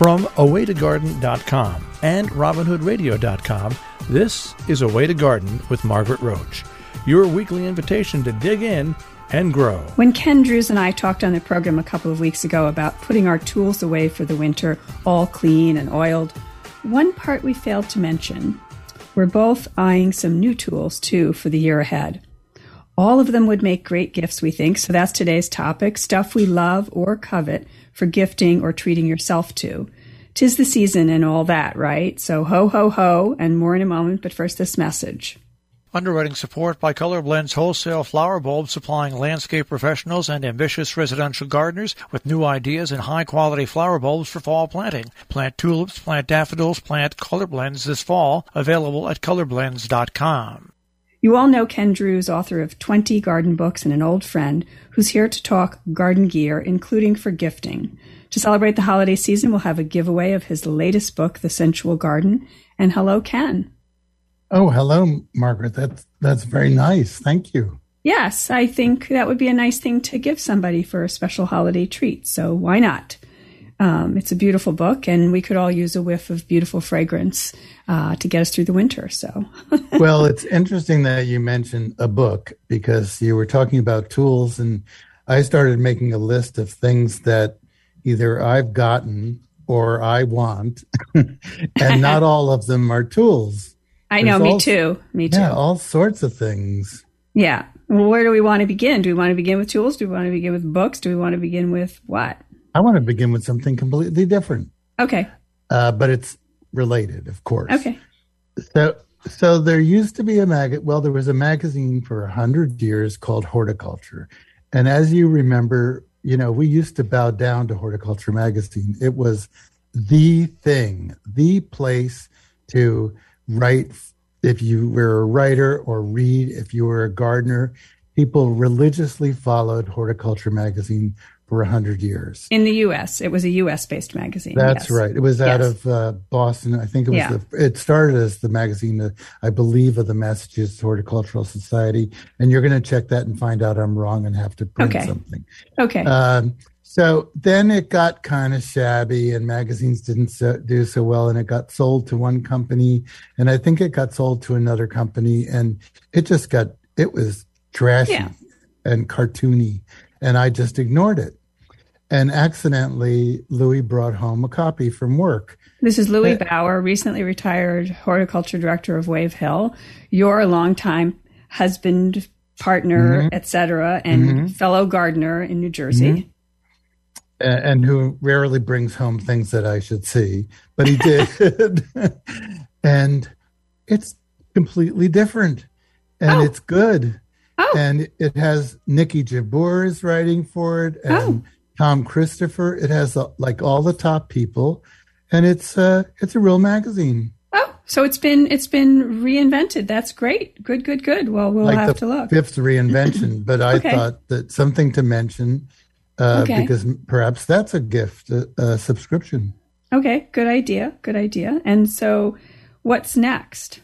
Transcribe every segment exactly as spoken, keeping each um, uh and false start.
From a way to garden dot com and robin hood radio dot com, this is A Way to Garden with Margaret Roach, your weekly invitation to dig in and grow. When Ken Drews and I talked on the program a couple of weeks ago about putting our tools away for the winter, all clean and oiled, one part we failed to mention. We're both eyeing some new tools, too, for the year ahead. All of them would make great gifts, we think, so that's today's topic, stuff we love or covet for gifting or treating yourself to. 'Tis the season and all that, right? So ho, ho, ho, and more in a moment, but first this message. Underwriting support by Colorblend's Wholesale Flower Bulbs, supplying landscape professionals and ambitious residential gardeners with new ideas and high-quality flower bulbs for fall planting. Plant tulips, plant daffodils, plant Colorblends this fall. Available at colorblends dot com. You all know Ken Drews, author of twenty garden books and an old friend, who's here to talk garden gear, including for gifting. To celebrate the holiday season, we'll have a giveaway of his latest book, The Sensual Garden. And hello, Ken. Oh, hello, Margaret. That's that's very nice. Thank you. Yes, I think that would be a nice thing to give somebody for a special holiday treat. So why not? Um, it's a beautiful book, and we could all use a whiff of beautiful fragrance uh, to get us through the winter. So, well, it's interesting that you mentioned a book because you were talking about tools, and I started making a list of things that either I've gotten or I want, and not all of them are tools. I know, There's me all, too. Me too. Yeah, all sorts of things. Yeah. Well, where do we want to begin? Do we want to begin with tools? Do we want to begin with books? Do we want to begin with what? I want to begin with something completely different. Okay. Uh, but it's related, of course. Okay. So, so there used to be a mag. Well, there was a magazine for a hundred years called Horticulture, and as you remember, you know, we used to bow down to Horticulture magazine. It was the thing, the place to write if you were a writer, or read if you were a gardener. People religiously followed Horticulture magazine for a hundred years. In the U S, it was a U S-based magazine. That's yes. right. It was out yes. of uh, Boston. I think it was. Yeah. The, it started as the magazine, uh, I believe, of the Massachusetts Horticultural Society. And you're going to check that and find out I'm wrong and have to print okay. something. Okay. Um, so then it got kind of shabby, and magazines didn't so, do so well, and it got sold to one company, and I think it got sold to another company, and it just got it was trashy yeah. and cartoony, and I just ignored it. And accidentally, Louis brought home a copy from work. This is Louis uh, Bauer, recently retired horticulture director of Wave Hill, your longtime husband, partner, mm-hmm. et cetera, and mm-hmm. fellow gardener in New Jersey. Mm-hmm. And who rarely brings home things that I should see, but he did. And it's completely different, and oh. it's good. Oh. And it has Nikki Jabbour is writing for it, and oh. Tom Christopher. It has uh, like all the top people, and it's uh, it's a real magazine. Oh, so it's been it's been reinvented. That's great. Good, good, good. Well, we'll like have the to look. Fifth reinvention, but I okay. thought that something to mention. Uh, okay. Because perhaps that's a gift, a, a subscription. Okay, good idea, good idea. And so what's next?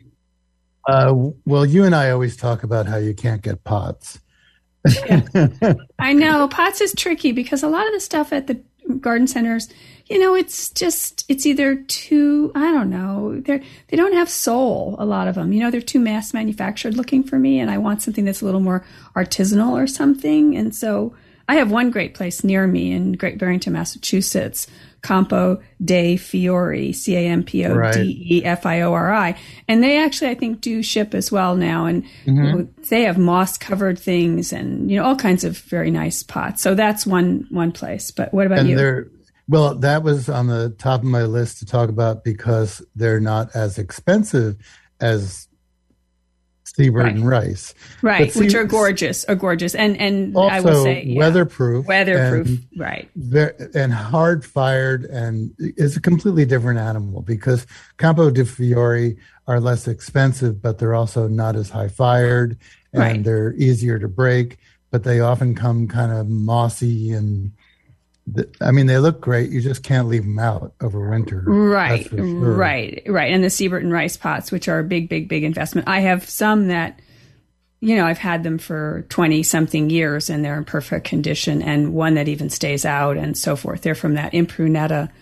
Uh, well, you and I always talk about how you can't get pots. Yeah. I know, pots is tricky because a lot of the stuff at the garden centers, you know, it's just, it's either too, I don't know, they're, they don't have soul, a lot of them. You know, they're too mass manufactured looking for me, and I want something that's a little more artisanal or something. And so I have one great place near me in Great Barrington, Massachusetts, Campo dei Fiori, C A M P O D E F I O R I. And they actually, I think, do ship as well now. And mm-hmm. they have moss-covered things and, you know, all kinds of very nice pots. So that's one one place. But what about and you? Well, that was on the top of my list to talk about because they're not as expensive as Seabird right. and Rice. Right, which are gorgeous, are gorgeous. And and also I would say yeah. weatherproof. Weatherproof, and right. Very, and hard-fired, and it's a completely different animal because Campo di Fiori are less expensive, but they're also not as high-fired, and right. they're easier to break, but they often come kind of mossy and I mean, they look great. You just can't leave them out over winter. Right, sure. right, right. And the Seabird and Rice pots, which are a big, big, big investment. I have some that, you know, I've had them for twenty-something years, and they're in perfect condition, and one that even stays out and so forth. They're from that Impruneta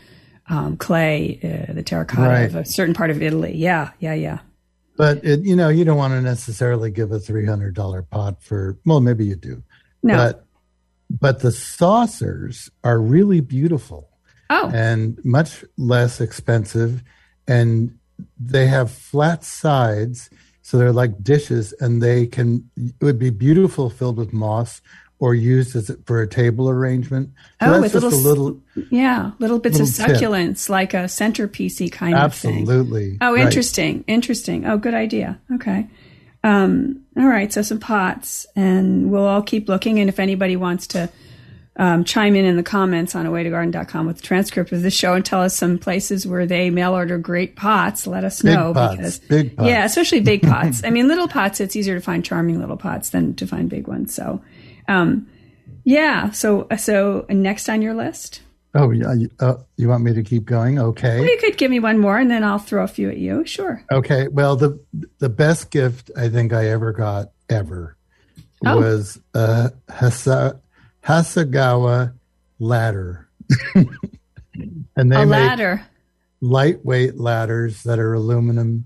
um, clay, uh, the terracotta right. of a certain part of Italy. Yeah, yeah, yeah. But, it, you know, you don't want to necessarily give a three hundred dollars pot for, well, maybe you do. No. But, but the saucers are really beautiful. Oh. And much less expensive. And they have flat sides. So they're like dishes, and they can, it would be beautiful filled with moss or used as for a table arrangement. So oh, that's with just little, a little, yeah, little bits little of succulents, tip. Like a centerpiecey kind Absolutely. of thing. Absolutely. Oh, right. interesting. Interesting. Oh, good idea. Okay. Um, all right. So some pots, and we'll all keep looking. And if anybody wants to um, chime in in the comments on away to garden dot com with the transcript of this show and tell us some places where they mail order great pots, let us Big know. Pots. Because, big pots. Yeah, especially big pots. I mean, little pots, it's easier to find charming little pots than to find big ones. So, um, yeah. So, so next on your list. Oh, yeah. You, uh, you want me to keep going? Okay. Well, you could give me one more, and then I'll throw a few at you. Sure. Okay. Well, the the best gift I think I ever got ever oh. was a Hasa, Hasegawa ladder, and they a make ladder. lightweight ladders that are aluminum,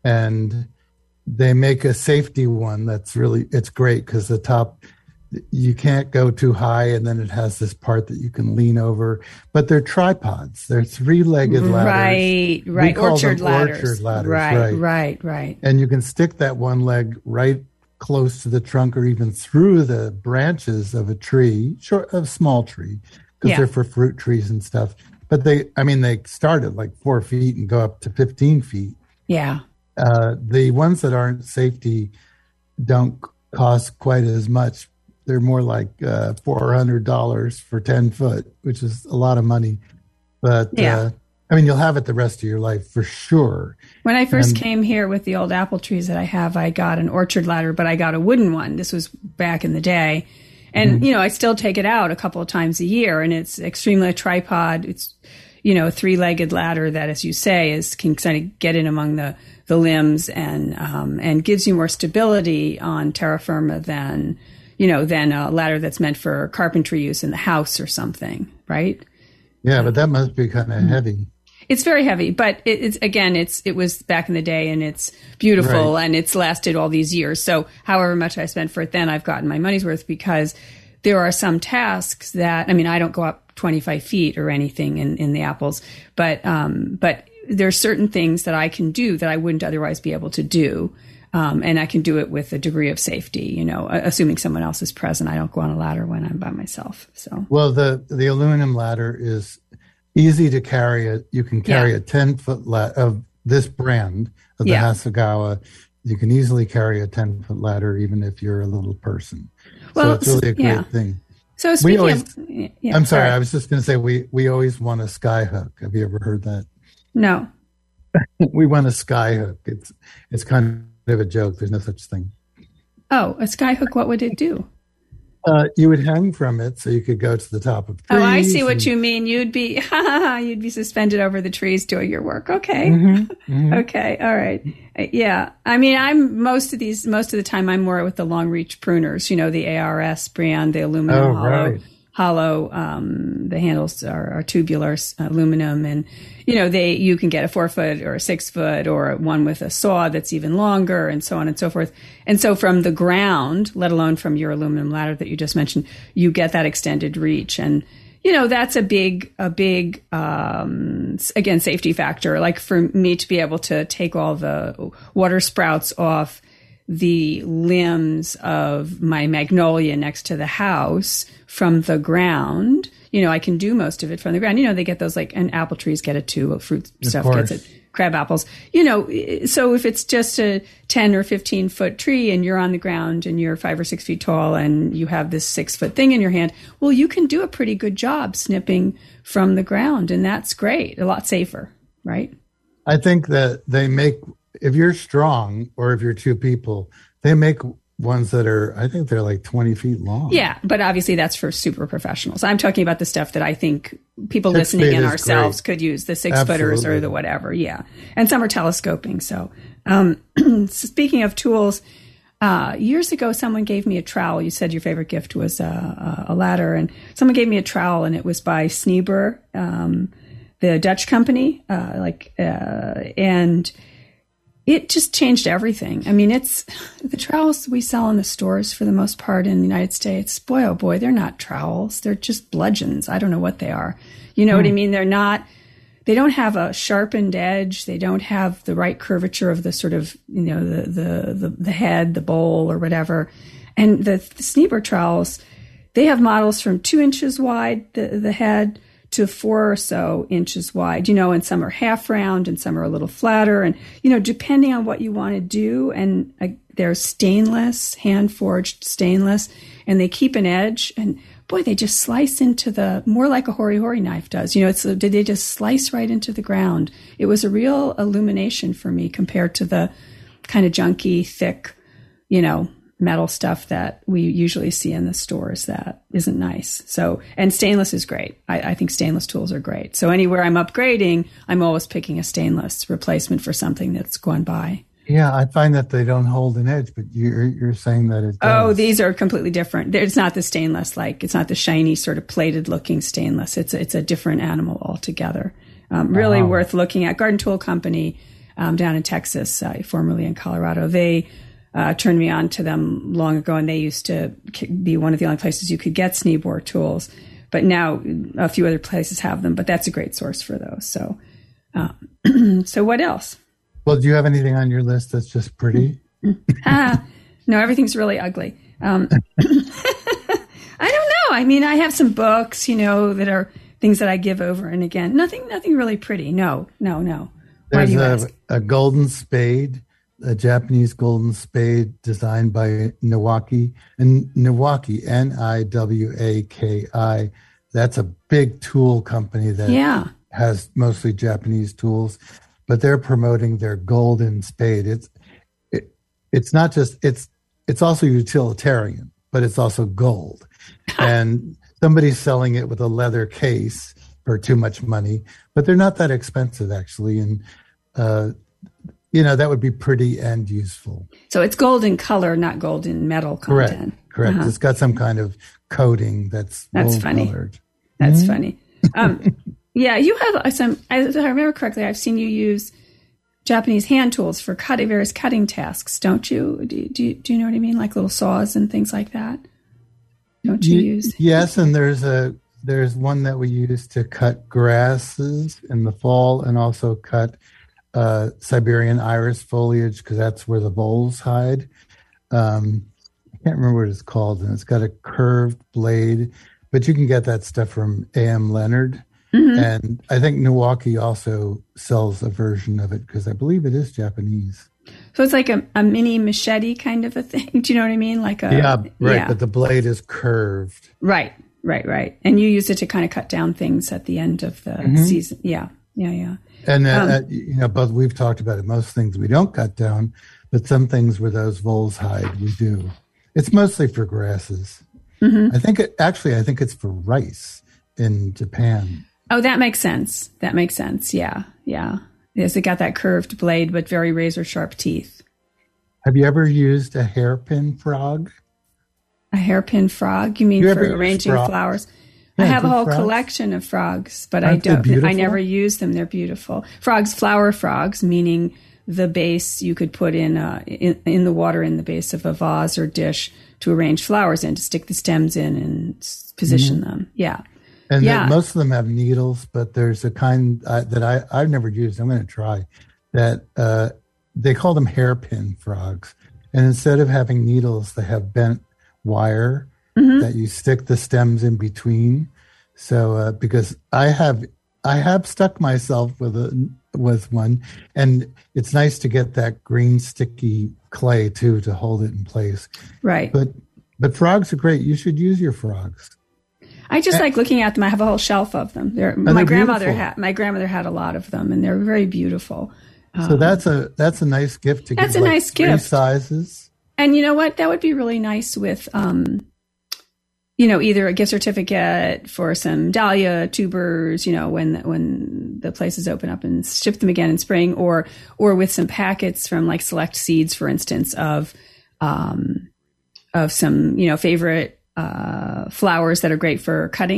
and they make a safety one that's really it's great because the top. You can't go too high, and then it has this part that you can lean over. But they're tripods. They're three-legged ladders. Right, right. Orchard ladders. Orchard ladders. Right, right, right, right. And you can stick that one leg right close to the trunk, or even through the branches of a tree, short, a small tree, because yeah. they're for fruit trees and stuff. But they, I mean, they start at like four feet and go up to fifteen feet. Yeah. Uh, the ones that aren't safety don't cost quite as much. They're more like uh, four hundred dollars for ten foot, which is a lot of money. But yeah. uh, I mean, you'll have it the rest of your life for sure. When I first and, came here with the old apple trees that I have, I got an orchard ladder, but I got a wooden one. This was back in the day. And, mm-hmm. you know, I still take it out a couple of times a year, and it's extremely a tripod. It's, you know, a three-legged ladder that, as you say, is can kind of get in among the, the limbs and um, and gives you more stability on terra firma than... you know, than a ladder that's meant for carpentry use in the house or something, right? Yeah, but that must be kind of heavy. It's very heavy, but it, it's again, it's it was back in the day, and it's beautiful, right. and it's lasted all these years. So, however much I spent for it then, I've gotten my money's worth because there are some tasks that I mean, I don't go up twenty-five feet or anything in, in the apples, but um, but there are certain things that I can do that I wouldn't otherwise be able to do. Um, and I can do it with a degree of safety, you know, assuming someone else is present. I don't go on a ladder when I'm by myself. So, well, the, the aluminum ladder is easy to carry. It. You can carry yeah. a ten foot ladder of this brand of the yeah. Hasegawa. You can easily carry a ten foot ladder, even if you're a little person. Well, so it's really a great yeah. thing. So speaking always, of, yeah, I'm sorry, sorry, I was just going to say we we always want a sky hook. Have you ever heard that? No. We want a sky hook. It's it's kind of a joke. There's no such thing. Oh, a sky hook. What would it do? Uh, you would hang from it so you could go to the top of trees. Oh, I see what and, you mean. You'd be you'd be suspended over the trees doing your work. Okay. Mm-hmm, mm-hmm. Okay. All right. Yeah. I mean, I'm most of these most of the time I'm more with the long reach pruners. You know, the A R S brand, the aluminum oh, hollow. Right. Hollow, um, the handles are, are tubular uh, aluminum, and you know they you can get a four foot or a six foot or one with a saw that's even longer, and so on and so forth. And so from the ground, let alone from your aluminum ladder that you just mentioned, you get that extended reach, and you know that's a big a big um, again safety factor. Like for me to be able to take all the water sprouts off the limbs of my magnolia next to the house from the ground, you know, I can do most of it from the ground. You know, they get those like, and apple trees get it too. Fruit stuff gets it. Crab apples, you know, so if it's just a ten or fifteen foot tree and you're on the ground and you're five or six feet tall and you have this six foot thing in your hand, well, you can do a pretty good job snipping from the ground. And that's great. A lot safer, right? I think that they make, if you're strong or if you're two people, they make ones that are, I think they're like twenty feet long. Yeah, but obviously that's for super professionals. I'm talking about the stuff that I think people six listening and ourselves great. Could use, the six Absolutely. Footers or the whatever. Yeah. And some are telescoping. So um, speaking of tools, uh, years ago, someone gave me a trowel. You said your favorite gift was a, a ladder, and someone gave me a trowel, and it was by Sneeber. Um, the Dutch company, uh, like, uh, and it just changed everything. I mean, it's the trowels we sell in the stores for the most part in the United States. Boy, oh boy, they're not trowels. They're just bludgeons. I don't know what they are. You know mm. what I mean? They're not, they don't have a sharpened edge. They don't have the right curvature of the sort of, you know, the, the, the, the head, the bowl or whatever. And the, the Sneeber trowels, they have models from two inches wide, the, the head, to four or so inches wide, you know, and some are half round and some are a little flatter. And, you know, depending on what you want to do, and uh, they're stainless, hand forged stainless, and they keep an edge. And boy, they just slice into the, more like a hori hori knife does. You know, it's, did they just slice right into the ground? It was a real illumination for me compared to the kind of junky, thick, you know, metal stuff that we usually see in the stores that isn't nice. So, and stainless is great. I, I think stainless tools are great. So anywhere I'm upgrading, I'm always picking a stainless replacement for something that's gone by. Yeah, I find that they don't hold an edge, but you're you're saying that it does. Oh, these are completely different. It's not the stainless, like it's not the shiny sort of plated looking stainless. It's it's a different animal altogether. Um, really oh. worth looking at. Garden Tool Company um, down in Texas, uh, formerly in Colorado. They Uh, turned me on to them long ago, and they used to be one of the only places you could get Sneebor tools. But now a few other places have them, but that's a great source for those. So, um, so what else? Well, do you have anything on your list that's just pretty? ah, no, everything's really ugly. Um, I don't know. I mean, I have some books, you know, that are things that I give over and again. Nothing, nothing really pretty. No, no, no. Why There's do you a, ask? a golden spade. A Japanese golden spade designed by Niwaki. And Niwaki, N I W A K I, that's a big tool company that yeah. has mostly Japanese tools, but they're promoting their golden spade. It's it, it's not just, it's it's also utilitarian, but it's also gold. And somebody's selling it with a leather case for too much money, but they're not that expensive actually. And uh you know, that would be pretty and useful. So it's gold in color, not gold in metal content. Correct. Correct. Uh-huh. It's got some kind of coating that's that's funny. Colored. That's mm-hmm. funny. Um, yeah, you have some. If I remember correctly, I've seen you use Japanese hand tools for cutting various cutting tasks, don't you? Do, do you do you know what I mean? Like little saws and things like that. Don't you y- use? Yes, and there's a there's one that we use to cut grasses in the fall, and also cut Uh, Siberian iris foliage, because that's where the voles hide. Um, I can't remember what it's called, and it's got a curved blade, but you can get that stuff from A M Leonard. Mm-hmm. And I think Milwaukee also sells a version of it, because I believe it is Japanese. So it's like a, a mini machete kind of a thing. Do you know what I mean? Like a yeah, right. Yeah. But the blade is curved. Right, right, right. And you use it to kind of cut down things at the end of the mm-hmm. season. Yeah, yeah, yeah. And, uh, um, uh, you know, both we've talked about it. Most things we don't cut down, but some things where those voles hide, we do. It's mostly for grasses. Mm-hmm. I think it, actually, I think it's for rice in Japan. Oh, that makes sense. That makes sense. Yeah, yeah. Yes, it got that curved blade, but very razor sharp teeth. Have you ever used a hairpin frog? A hairpin frog? You mean you for arranging frog? flowers? Yeah, I have a whole frogs. collection of frogs, but Aren't I don't. I never beautiful? use them. They're beautiful. Frogs, flower frogs, meaning the base you could put in, uh, in in the water in the base of a vase or dish to arrange flowers in, to stick the stems in and position mm-hmm. them. Yeah, and yeah. The, most of them have needles, but there's a kind uh, that I I've never used. I'm going to try that. Uh, they call them hairpin frogs, and instead of having needles, they have bent wire. Mm-hmm. That you stick the stems in between. So uh, because I have I have stuck myself with a with one, and it's nice to get that green sticky clay too to hold it in place. Right. But but frogs are great. You should use your frogs. I just and, like looking at them. I have a whole shelf of them. They're, my they're grandmother beautiful. had my grandmother had a lot of them, and they're very beautiful. So um, that's a that's a nice gift to that's give. a like nice three gift. Sizes. And you know what? That would be really nice with. Um, You know, either a gift certificate for some dahlia tubers, you know, when when the places open up, and ship them again in spring, or or with some packets from like Select Seeds, for instance, of um, of some, you know, favorite uh, flowers that are great for cutting.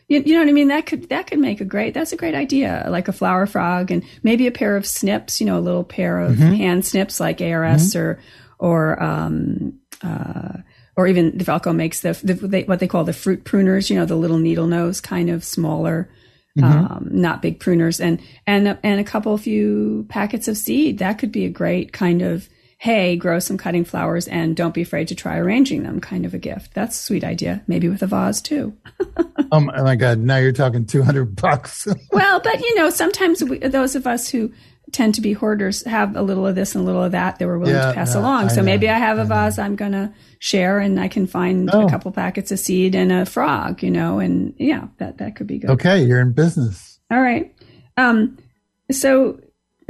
You, you know what I mean? That could that could make a great. That's a great idea. Like a flower frog, and maybe a pair of snips. You know, a little pair of mm-hmm. hand snips, like A R S mm-hmm. or or um uh or even the Velcro makes the, the they, what they call the fruit pruners. You know, the little needle nose kind of smaller, mm-hmm. um, not big pruners, and and and a couple few packets of seed. That could be a great kind of, hey, grow some cutting flowers and don't be afraid to try arranging them kind of a gift. That's a sweet idea. Maybe with a vase too. Oh my God. Now you're talking two hundred bucks. Well, but you know, sometimes we, those of us who tend to be hoarders have a little of this and a little of that that we're willing yeah, to pass no, along. I so know, maybe I have a vase I'm going to share and I can find oh. a couple packets of seed and a frog, you know, and yeah, that, that could be good. Okay. You're in business. All right. Um, so,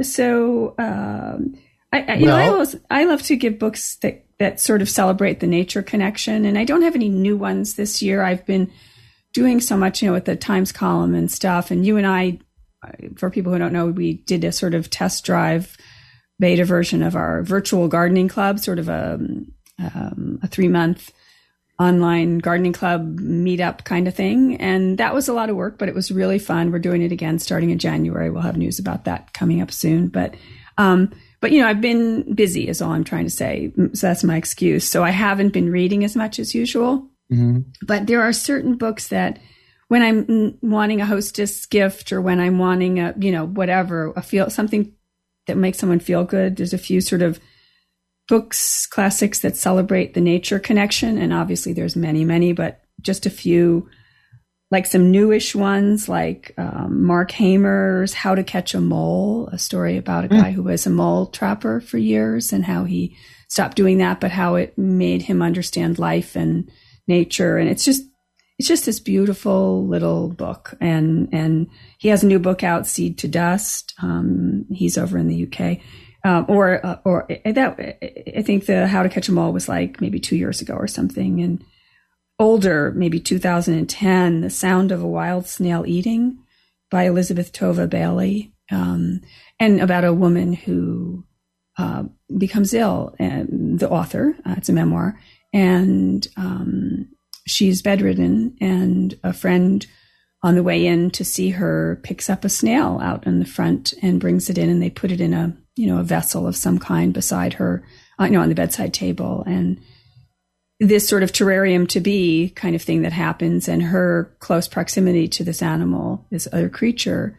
so, um, I, I, you well, know, I, always, I love to give books that, that sort of celebrate the nature connection. And I don't have any new ones this year. I've been doing so much, you know, with the Times column and stuff. And you and I, for people who don't know, we did a sort of test drive beta version of our virtual gardening club, sort of a, um, a three month online gardening club meetup kind of thing. And that was a lot of work, but it was really fun. We're doing it again starting in January. We'll have news about that coming up soon. But, um, But, you know, I've been busy is all I'm trying to say. So that's my excuse. So I haven't been reading as much as usual. Mm-hmm. But there are certain books that when I'm wanting a hostess gift or when I'm wanting a, you know, whatever, a feel something that makes someone feel good. There's a few sort of books, classics that celebrate the nature connection. And obviously there's many, many, but just a few, like some newish ones, like um, Mark Hamer's How to Catch a Mole, a story about a guy mm. who was a mole trapper for years and how he stopped doing that, but how it made him understand life and nature. And it's just, it's just this beautiful little book. And, and he has a new book out, Seed to Dust. Um, he's over in the U K. Um, or, uh, or that, I think the How to Catch a Mole was like maybe two years ago or something. And older, maybe two thousand ten, The Sound of a Wild Snail Eating by Elizabeth Tova Bailey, um, and about a woman who uh, becomes ill, and the author, uh, it's a memoir, and um, she's bedridden, and a friend on the way in to see her picks up a snail out in the front and brings it in, and they put it in a, you know, a vessel of some kind beside her, uh, you know, on the bedside table, and this sort of terrarium to be kind of thing that happens, and her close proximity to this animal, this other creature,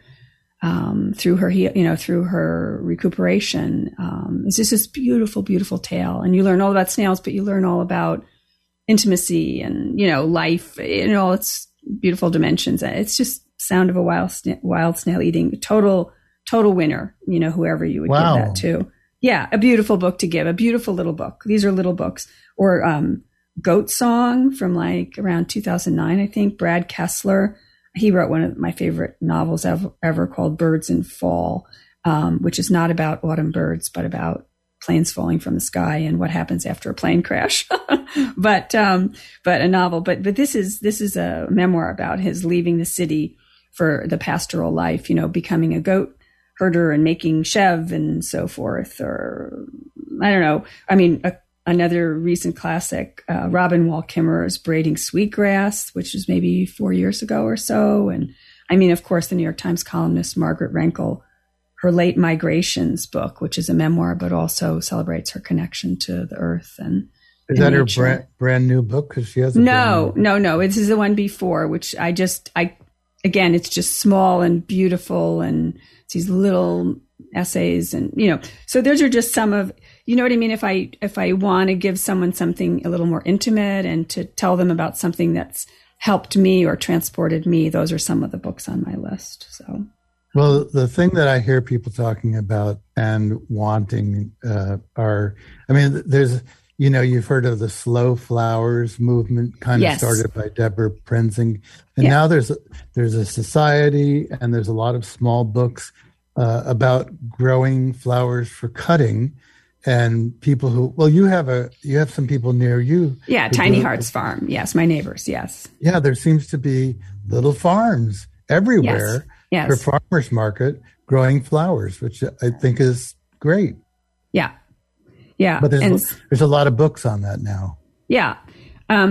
um, through her, you know, through her recuperation, um, it's just this beautiful, beautiful tale. And you learn all about snails, but you learn all about intimacy and, you know, life in all its beautiful dimensions. It's just Sound of a Wild, Sna- Wild Snail Eating, total, total winner, you know, whoever you would wow. give that to. Yeah. A beautiful book to give, a beautiful little book. These are little books. Or, um, Goat Song from like around two thousand nine, I think. Brad Kessler, he wrote one of my favorite novels ever, ever called Birds in Fall, um, which is not about autumn birds, but about planes falling from the sky and what happens after a plane crash. but, um, but a novel, but, but this is, this is a memoir about his leaving the city for the pastoral life, you know, becoming a goat herder and making chev and so forth. Or I don't know. I mean, a, Another recent classic, uh, Robin Wall Kimmerer's Braiding Sweetgrass, which was maybe four years ago or so. And I mean, of course, the New York Times columnist Margaret Renkel, her Late Migrations book, which is a memoir, but also celebrates her connection to the earth. And is that her brand, brand new book? Because she has a no, no, no. This is the one before, which I just, I again, it's just small and beautiful, and it's these little essays, and you know, so those are just some of. You know what I mean? If I, if I want to give someone something a little more intimate and to tell them about something that's helped me or transported me, those are some of the books on my list. So, well, the thing that I hear people talking about and wanting uh, are, I mean, there's, you know, you've heard of the slow flowers movement, kind yes. of started by Deborah Prenzing. And yeah. now there's, a, there's a society, and there's a lot of small books uh, about growing flowers for cutting. And people who, well, you have a, you have some people near you. Yeah. Tiny Hearts Farm. Yes. My neighbors. Yes. Yeah. There seems to be little farms everywhere yes. Yes. for farmers market growing flowers, which I think is great. Yeah. Yeah. But there's, and, there's a lot of books on that now. Yeah. Um,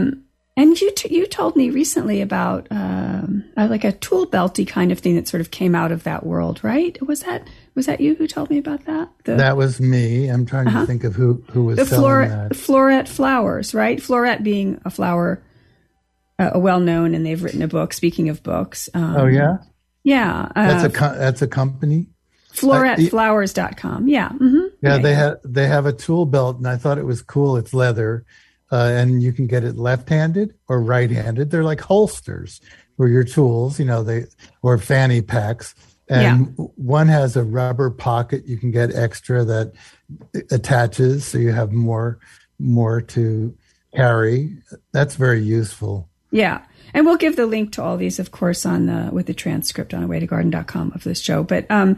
And you t- you told me recently about um, uh, like a tool belty kind of thing that sort of came out of that world, right? Was that was that you who told me about that? The, that was me. I'm trying uh-huh. to think of who, who was the selling Flore- that. Floret Flowers, right? Floret being a flower, uh, well-known, and they've written a book, speaking of books. Um, oh, yeah? Yeah. Uh, that's, a co- that's a company? floret flowers dot com. Yeah. Mm-hmm. Yeah, okay. they have, they have a tool belt, and I thought it was cool. It's leather. Uh, and you can get it left-handed or right-handed. They're like holsters for your tools, you know, they or fanny packs. And yeah. one has a rubber pocket you can get extra that attaches, so you have more more to carry. That's very useful. Yeah, and we'll give the link to all these, of course, on the with the transcript on away to garden dot com of this show. But um,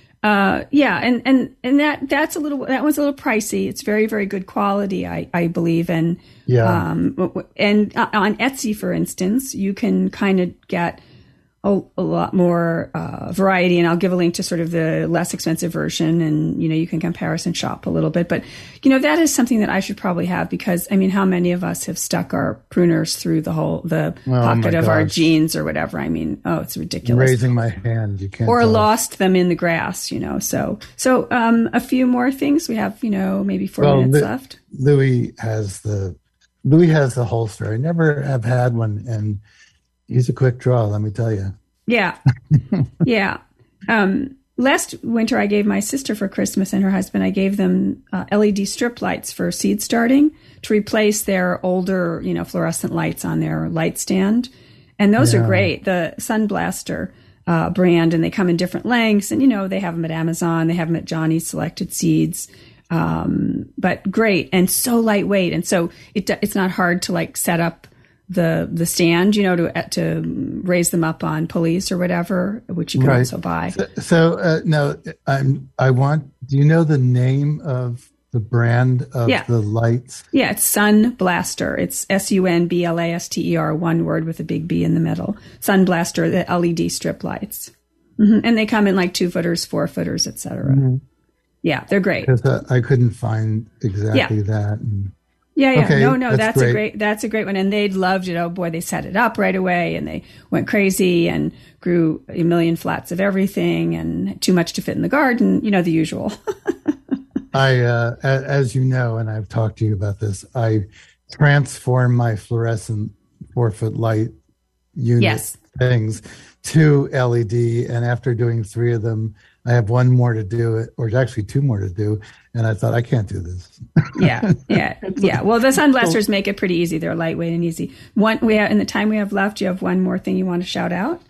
Uh, yeah, and, and, and that, that's a little, that one's a little pricey. It's very, very good quality, I, I believe. And, yeah. um, and on Etsy, for instance, you can kind of get a, a lot more, uh, variety. And I'll give a link to sort of the less expensive version, and, you know, you can comparison shop a little bit. But, you know, that is something that I should probably have, because, I mean, how many of us have stuck our pruners through the whole, the oh, pocket of gosh. our jeans or whatever? I mean, oh, it's ridiculous. Raising my hand, you can't. Or tell. lost them in the grass, you know. So, so, um, a few more things. We have, you know, maybe four well, minutes Lu- left. Louis has the, Louis has the holster. I never have had one, and he's a quick draw, let me tell you. Yeah. yeah. Um, last winter, I gave my sister for Christmas and her husband, I gave them uh, L E D strip lights for seed starting to replace their older, you know, fluorescent lights on their light stand. And those yeah. are great. The Sunblaster uh, brand, and they come in different lengths. And, you know, they have them at Amazon. They have them at Johnny's Selected Seeds. Um, but great, and so lightweight. And so it, it's not hard to like set up the the stand, you know, to to raise them up on pulleys or whatever, which you can right. also buy. So, so uh, no, I'm. I want. Do you know the name of the brand of yeah. the lights? Yeah, it's Sunblaster. It's S U N B L A S T E R, one word with a big B in the middle. Sunblaster, the L E D strip lights, mm-hmm. and they come in like two footers, four footers, et cetera. Mm-hmm. Yeah, they're great. Because uh, I couldn't find exactly yeah. that. And, Yeah, yeah. Okay, no, no, that's, that's a great. great, that's a great one. And they loved it. Oh boy, they set it up right away, and they went crazy and grew a million flats of everything and too much to fit in the garden. You know, the usual. I, uh, as you know, and I've talked to you about this, I transformed my fluorescent four foot light unit yes. things to L E D. And after doing three of them, I have one more to do, or actually two more to do. And I thought, I can't do this. yeah, yeah, yeah. Well, the Sunblasters make it pretty easy. They're lightweight and easy. One, we have, in the time we have left, you have one more thing you want to shout out?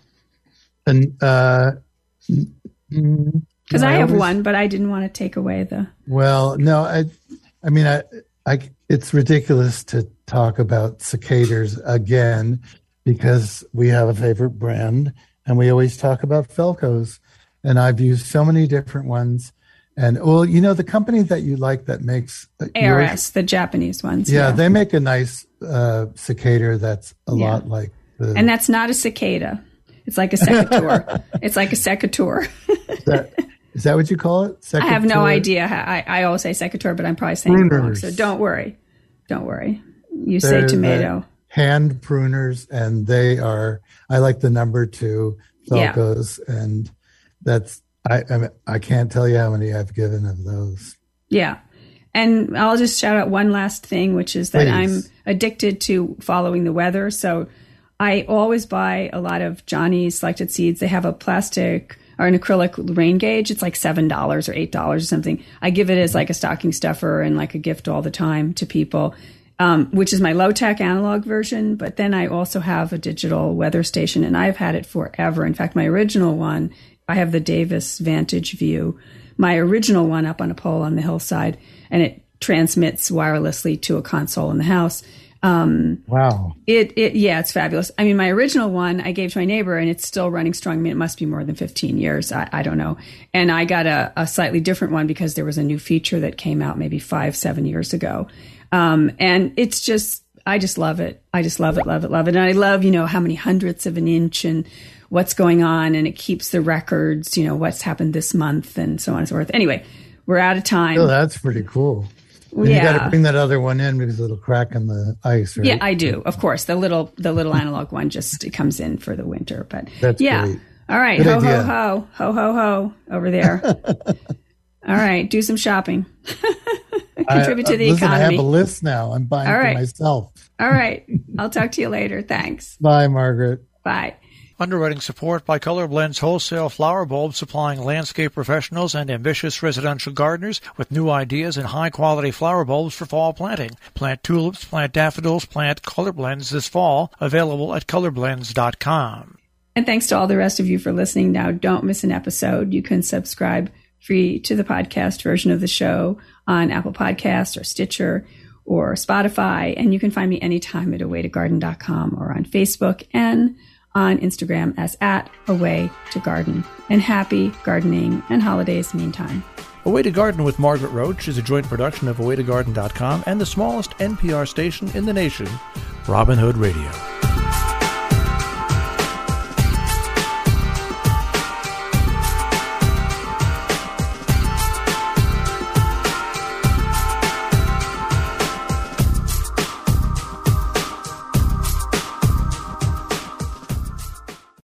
And uh, because I, I have always, one, but I didn't want to take away the. Well, no, I, I mean, I, I, it's ridiculous to talk about cicaders again, because we have a favorite brand, and we always talk about Felco's. And I've used so many different ones. And, well, you know, the company that you like that makes... A R S, the Japanese ones. Yeah, yeah. they make a nice uh, cicada that's a yeah. lot like the... And that's not a cicada. It's like a secateur. It's like a secateur. is, that, is that what you call it? Secateur? I have no idea. I, I always say secateur, but I'm probably saying pruners. It wrong. So don't worry. Don't worry. You They're say tomato. Hand pruners, and they are... I like the number two Felco's, yeah. and... That's I, I I can't tell you how many I've given of those. Yeah. And I'll just shout out one last thing, which is that Please. I'm addicted to following the weather. So I always buy a lot of Johnny's Selected Seeds. They have a plastic or an acrylic rain gauge. It's like seven dollars or eight dollars or something. I give it as like a stocking stuffer and like a gift all the time to people, um, which is my low-tech analog version. But then I also have a digital weather station, and I've had it forever. In fact, my original one, I have the Davis Vantage View, my original one up on a pole on the hillside, and it transmits wirelessly to a console in the house. Um, wow. It, it, yeah, it's fabulous. I mean, my original one I gave to my neighbor, and it's still running strong. I mean, it must be more than fifteen years. I, I don't know. And I got a, a slightly different one because there was a new feature that came out maybe five, seven years ago. Um, and it's just, I just love it. I just love it, love it, love it. And I love, you know, how many hundredths of an inch and what's going on, and it keeps the records, you know, what's happened this month and so on and so forth. Anyway, we're out of time. Oh, that's pretty cool. And yeah. you got to bring that other one in because it'll crack in the ice, right? Yeah, I do. Of course, the little the little analog one just it comes in for the winter. But That's yeah, great. All right, Good ho idea. ho ho ho ho ho over there. All right, do some shopping. Contribute I, to the listen, economy. I have a list now. I'm buying All right. for myself. All right, I'll talk to you later. Thanks. Bye, Margaret. Bye. Underwriting support by Color Blends Wholesale Flower Bulbs, supplying landscape professionals and ambitious residential gardeners with new ideas and high-quality flower bulbs for fall planting. Plant tulips, plant daffodils, plant Color Blends this fall. Available at color blends dot com. And thanks to all the rest of you for listening. Now, don't miss an episode. You can subscribe free to the podcast version of the show on Apple Podcasts or Stitcher or Spotify. And you can find me anytime at away to garden dot com or on Facebook and on Instagram as at Away to Garden. And happy gardening and holidays meantime. Away to Garden with Margaret Roach is a joint production of away to garden dot com and the smallest N P R station in the nation, Robin Hood Radio.